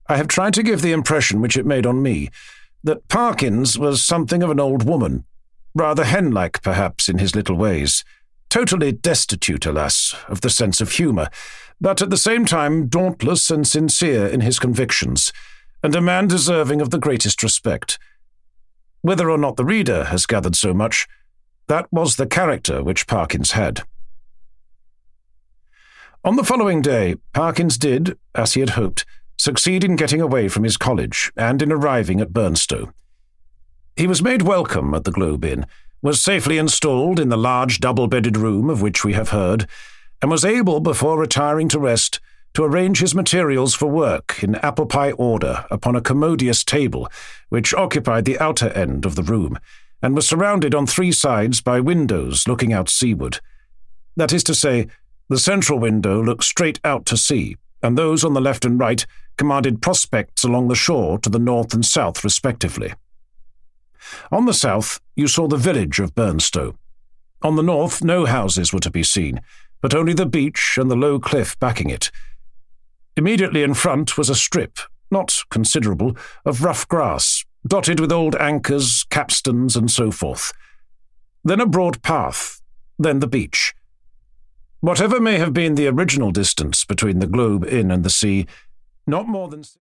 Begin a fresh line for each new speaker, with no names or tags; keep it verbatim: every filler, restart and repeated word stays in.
I have tried to give the impression which it made on me, that Parkins was something of an old woman, rather hen-like perhaps in his little ways, totally destitute, alas, of the sense of humour, but at the same time dauntless and sincere in his convictions, and a man deserving of the greatest respect. Whether or not the reader has gathered so much, that was the character which Parkins had. On the following day, Parkins did, as he had hoped, succeed in getting away from his college and in arriving at Burnstow. He was made welcome at the Globe Inn, was safely installed in the large double-bedded room of which we have heard, and was able, before retiring to rest, to arrange his materials for work in apple-pie order upon a commodious table which occupied the outer end of the room, and was surrounded on three sides by windows looking out seaward. That is to say, the central window looked straight out to sea, and those on the left and right commanded prospects along the shore to the north and south respectively. On the south you saw the village of Burnstow. On the north no houses were to be seen, but only the beach and the low cliff backing it. Immediately in front was a strip, not considerable, of rough grass, dotted with old anchors, capstans, and so forth. Then a broad path, then the beach. Whatever may have been the original distance between the Globe Inn and the sea, not more than...